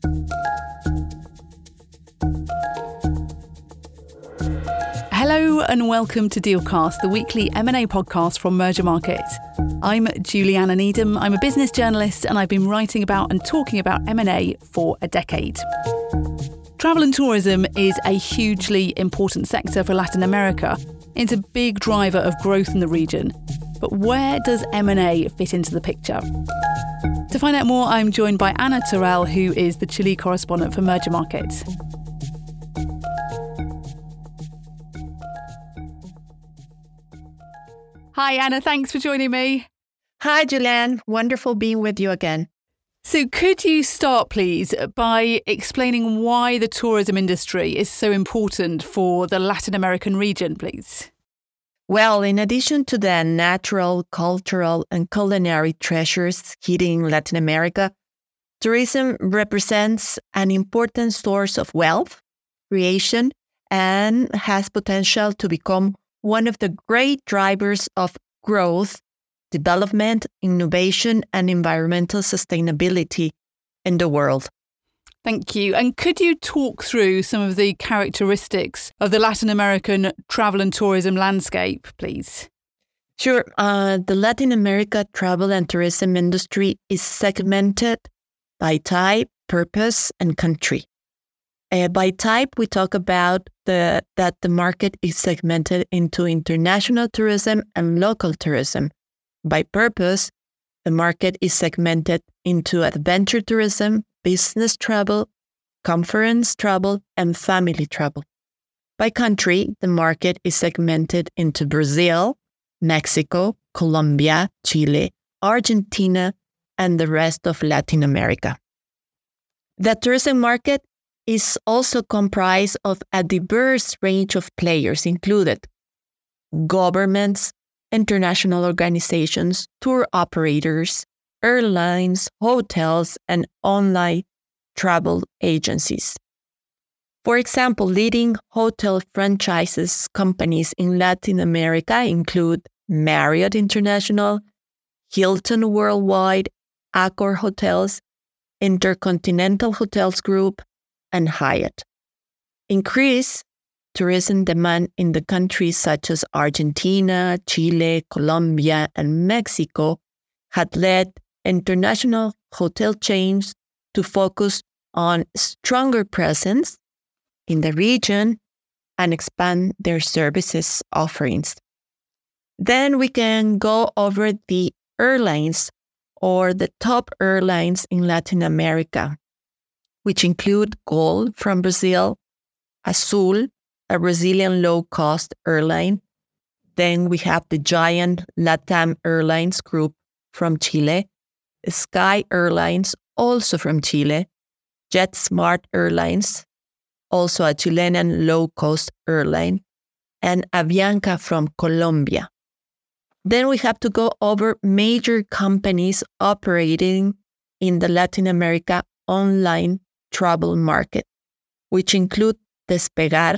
Hello and welcome to Dealcast, the weekly M&A podcast from Mergermarket. I'm Juliana Needham. I'm a business journalist and I've been writing about and talking about M&A for a decade. Travel and tourism is a hugely important sector for Latin America. It's a big driver of growth in the region. But where does M&A fit into the picture? To find out more, I'm joined by Ana Terrell, who is the Chile correspondent for Mergermarket. Hi, Ana. Thanks for joining me. Hi, Julianne. Wonderful being with you again. So could you start, please, by explaining why the tourism industry is so important for the Latin American region, please? Well, in addition to the natural, cultural, and culinary treasures hitting Latin America, tourism represents an important source of wealth, creation, and has potential to become one of the great drivers of growth, development, innovation, and environmental sustainability in the world. Thank you. And could you talk through some of the characteristics of the Latin American travel and tourism landscape, please? Sure. The Latin America travel and tourism industry is segmented by type, purpose, and country. By type, we talk about that the market is segmented into international tourism and local tourism. By purpose, the market is segmented into adventure tourism, business travel, conference travel, and family travel. By country, the market is segmented into Brazil, Mexico, Colombia, Chile, Argentina, and the rest of Latin America. The tourism market is also comprised of a diverse range of players, included governments, international organizations, tour operators, airlines, hotels, and online travel agencies. For example, leading hotel franchises companies in Latin America include Marriott International, Hilton Worldwide, Accor Hotels, Intercontinental Hotels Group, and Hyatt. Increased tourism demand in the countries such as Argentina, Chile, Colombia, and Mexico had led international hotel chains to focus on stronger presence in the region and expand their services offerings. Then we can go over the airlines or the top airlines in Latin America, which include Gol from Brazil, Azul, a Brazilian low-cost airline. Then we have the giant LATAM Airlines group from Chile, Sky Airlines, also from Chile, JetSmart Airlines, also a Chilean low-cost airline, and Avianca from Colombia. Then we have to go over major companies operating in the Latin America online travel market, which include Despegar,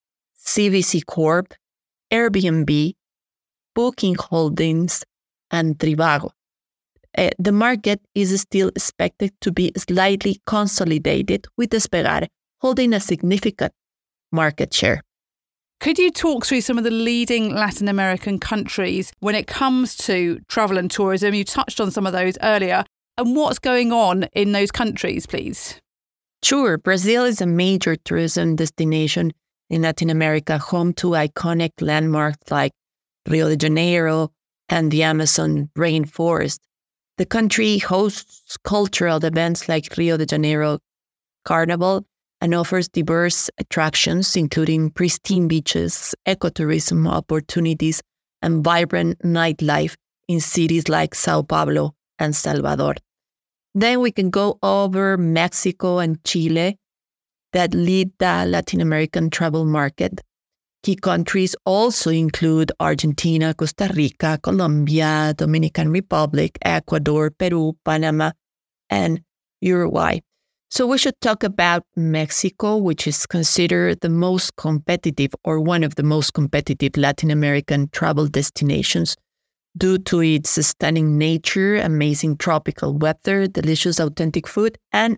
CVC Corp, Airbnb, Booking Holdings, and Trivago. The market is still expected to be slightly consolidated, with Despegar holding a significant market share. Could you talk through some of the leading Latin American countries when it comes to travel and tourism? You touched on some of those earlier. And what's going on in those countries, please? Sure. Brazil is a major tourism destination in Latin America, home to iconic landmarks like Rio de Janeiro and the Amazon rainforest. The country hosts cultural events like Rio de Janeiro Carnival and offers diverse attractions, including pristine beaches, ecotourism opportunities, and vibrant nightlife in cities like Sao Paulo and Salvador. Then we can go over Mexico and Chile that lead the Latin American travel market. Key countries also include Argentina, Costa Rica, Colombia, Dominican Republic, Ecuador, Peru, Panama, and Uruguay. So we should talk about Mexico, which is considered the most competitive or one of the most competitive Latin American travel destinations due to its stunning nature, amazing tropical weather, delicious authentic food, and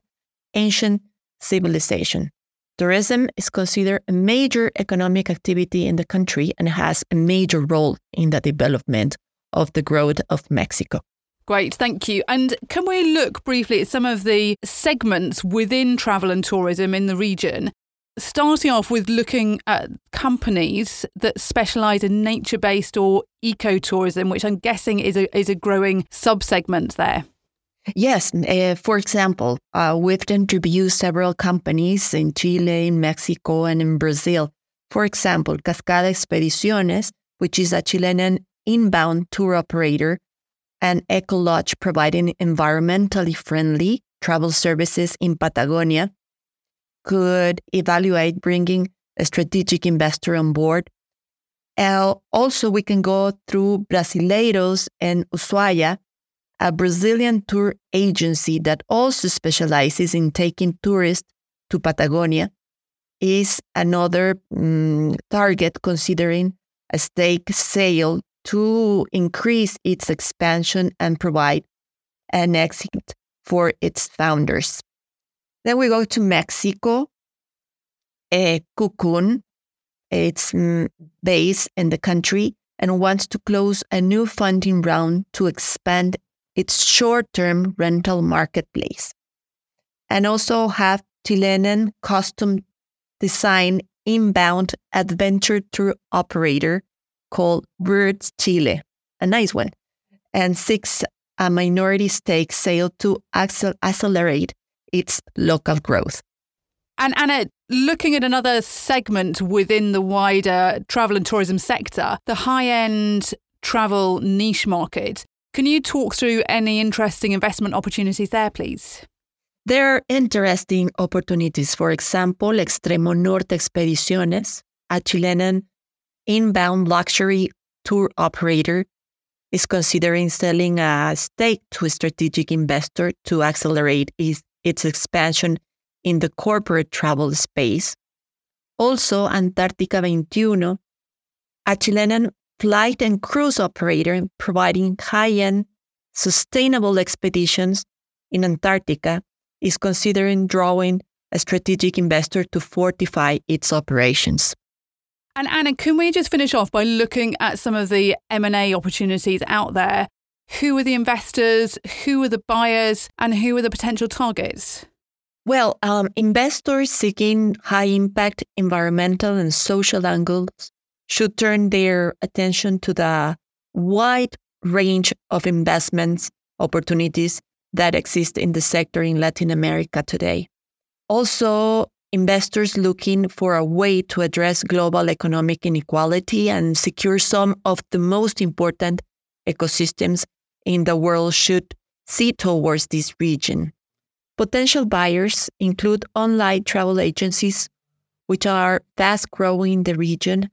ancient civilization. Tourism is considered a major economic activity in the country and has a major role in the development of the growth of Mexico. Great, thank you. And can we look briefly at some of the segments within travel and tourism in the region? Starting off with looking at companies that specialise in nature-based or ecotourism, which I'm guessing is a growing sub-segment there. Yes. For example, we've interviewed several companies in Chile, in Mexico, and in Brazil. For example, Cascada Expediciones, which is a Chilean inbound tour operator, and Ecolodge, providing environmentally friendly travel services in Patagonia, could evaluate bringing a strategic investor on board. Also, we can go through Brasileiros and Ushuaia, a Brazilian tour agency that also specializes in taking tourists to Patagonia, is another target considering a stake sale to increase its expansion and provide an exit for its founders. Then we go to Mexico. Cocoon, it's based in the country and wants to close a new funding round to expand its short-term rental marketplace. And also have Chilean custom design inbound adventure tour operator called Birds Chile, a nice one, and seeks a minority stake sale to accelerate its local growth. And Anna, looking at another segment within the wider travel and tourism sector, the high-end travel niche market, can you talk through any interesting investment opportunities there, please? There are interesting opportunities. For example, Extremo Norte Expediciones, a Chilean inbound luxury tour operator, is considering selling a stake to a strategic investor to accelerate its expansion in the corporate travel space. Also, Antártica 21, a Chilean flight and cruise operator providing high-end sustainable expeditions in Antarctica, is considering drawing a strategic investor to fortify its operations. And Anna, can we just finish off by looking at some of the M&A opportunities out there? Who are the investors, who are the buyers, and who are the potential targets? Well, investors seeking high-impact environmental and social angles should turn their attention to the wide range of investments opportunities that exist in the sector in Latin America today. Also, investors looking for a way to address global economic inequality and secure some of the most important ecosystems in the world should see towards this region. Potential buyers include online travel agencies, which are fast growing in the region,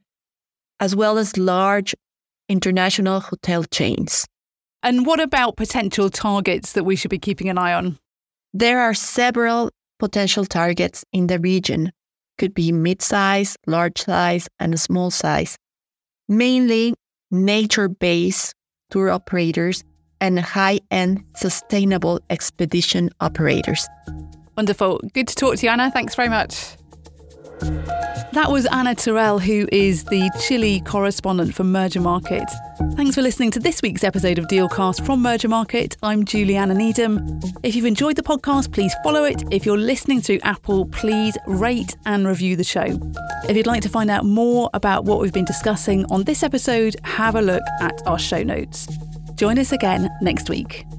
as well as large international hotel chains. And what about potential targets that we should be keeping an eye on? There are several potential targets in the region. Could be mid-size, large size, and small size. Mainly nature-based tour operators and high-end sustainable expedition operators. Wonderful. Good to talk to you, Anna. Thanks very much. That was Anna Terrell, who is the Chile correspondent for Merger Market. Thanks for listening to this week's episode of Dealcast from Merger Market. I'm Juliana Needham. If you've enjoyed the podcast, please follow it. If you're listening through Apple, please rate and review the show. If you'd like to find out more about what we've been discussing on this episode, have a look at our show notes. Join us again next week.